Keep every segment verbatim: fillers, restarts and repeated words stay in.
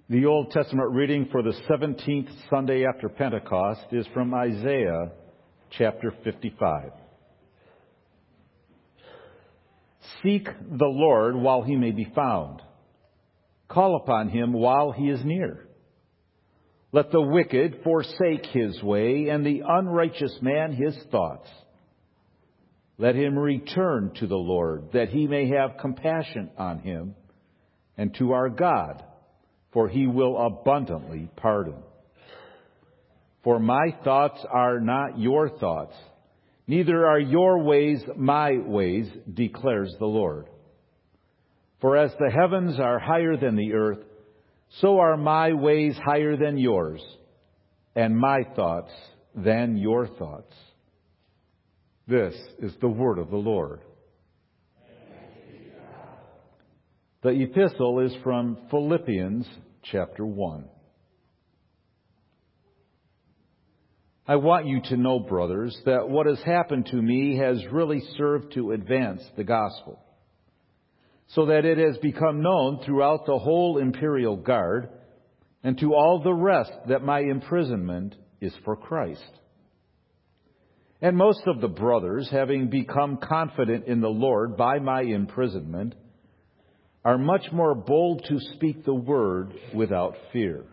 The Old Testament reading for the seventeenth Sunday after Pentecost is from Isaiah chapter fifty-five. Seek the Lord while he may be found. Call upon him while he is near. Let the wicked forsake his way, and the unrighteous man his thoughts. Let him return to the Lord, that he may have compassion on him, and to our God, for he will abundantly pardon. For my thoughts are not your thoughts, neither are your ways my ways, declares the Lord. For as the heavens are higher than the earth, so are my ways higher than yours, and my thoughts than your thoughts. This is the word of the Lord. The epistle is from Philippians chapter one. I want you to know, brothers, that what has happened to me has really served to advance the gospel, so that it has become known throughout the whole imperial guard and to all the rest that my imprisonment is for Christ. And most of the brothers, having become confident in the Lord by my imprisonment, are much more bold to speak the word without fear.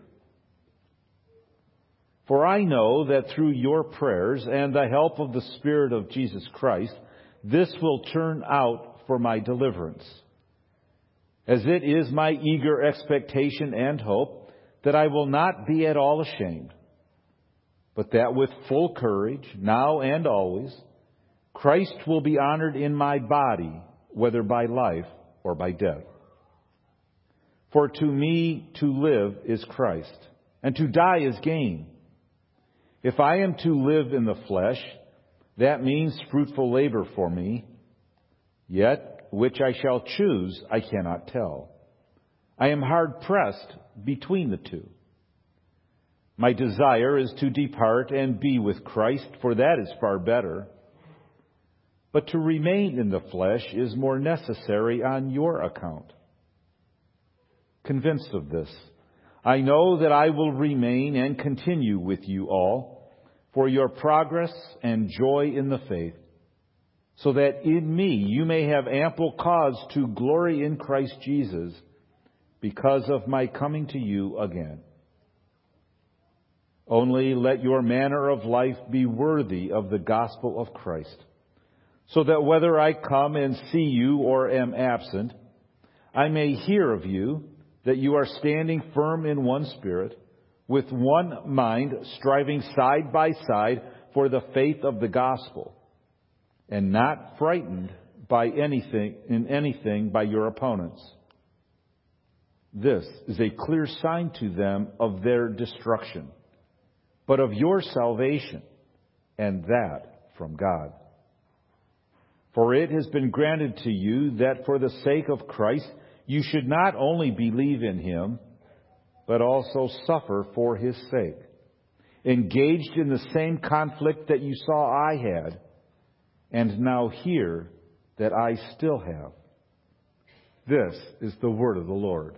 For I know that through your prayers and the help of the Spirit of Jesus Christ, this will turn out for my deliverance. As it is my eager expectation and hope that I will not be at all ashamed, but that with full courage, now and always, Christ will be honored in my body, whether by life or by death. For to me to live is Christ, and to die is gain. If I am to live in the flesh, that means fruitful labor for me. Yet, which I shall choose, I cannot tell. I am hard pressed between the two. My desire is to depart and be with Christ, for that is far better. But to remain in the flesh is more necessary on your account. Convinced of this, I know that I will remain and continue with you all for your progress and joy in the faith, so that in me you may have ample cause to glory in Christ Jesus because of my coming to you again. Only let your manner of life be worthy of the gospel of Christ, so that whether I come and see you or am absent, I may hear of you that you are standing firm in one spirit, with one mind, striving side by side for the faith of the gospel, and not frightened by anything in anything by your opponents. This is a clear sign to them of their destruction, but of your salvation, and that from God. For it has been granted to you that for the sake of Christ you should not only believe in him, but also suffer for his sake, engaged in the same conflict that you saw I had, and now hear that I still have. This is the word of the Lord.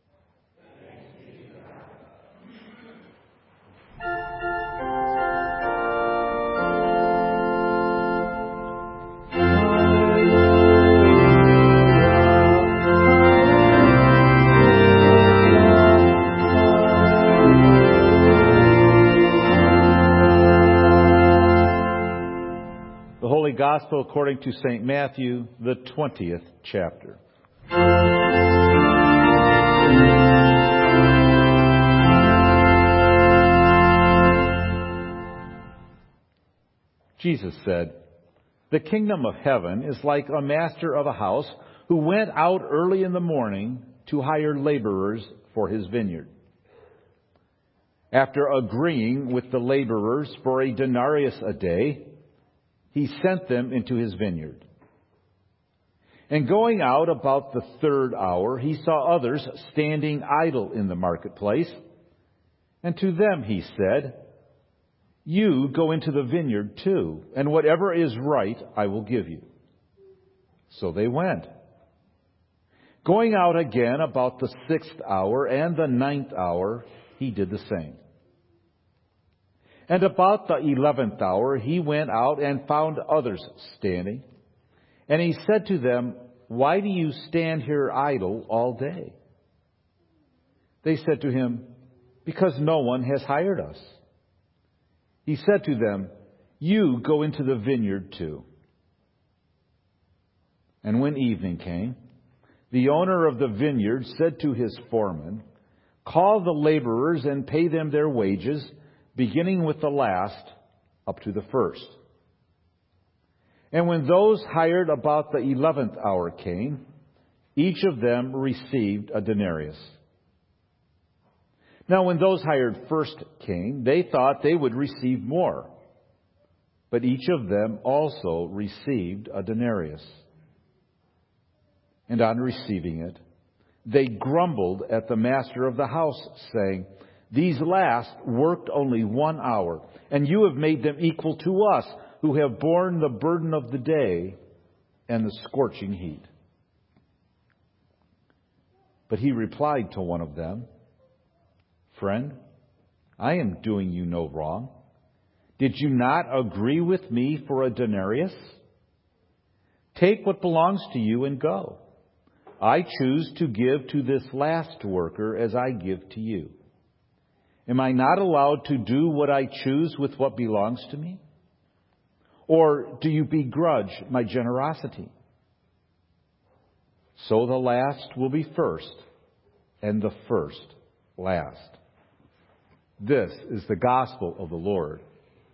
Gospel according to Saint Matthew, the twentieth chapter. Jesus said, "The kingdom of heaven is like a master of a house who went out early in the morning to hire laborers for his vineyard. After agreeing with the laborers for a denarius a day, he sent them into his vineyard. And going out about the third hour, he saw others standing idle in the marketplace. And to them he said, 'You go into the vineyard too, and whatever is right I will give you.' So they went. Going out again about the sixth hour and the ninth hour, he did the same. And about the eleventh hour, he went out and found others standing. And he said to them, "Why do you stand here idle all day?" They said to him, "Because no one has hired us." He said to them, "You go into the vineyard too." And when evening came, the owner of the vineyard said to his foreman, "Call the laborers and pay them their wages, beginning with the last up to the first." And when those hired about the eleventh hour came, each of them received a denarius. Now when those hired first came, they thought they would receive more. But each of them also received a denarius. And on receiving it, they grumbled at the master of the house, saying, "These last worked only one hour, and you have made them equal to us, who have borne the burden of the day and the scorching heat." But he replied to one of them, "Friend, I am doing you no wrong. Did you not agree with me for a denarius? Take what belongs to you and go. I choose to give to this last worker as I give to you. Am I not allowed to do what I choose with what belongs to me? Or do you begrudge my generosity?" So the last will be first, and the first last. This is the gospel of the Lord.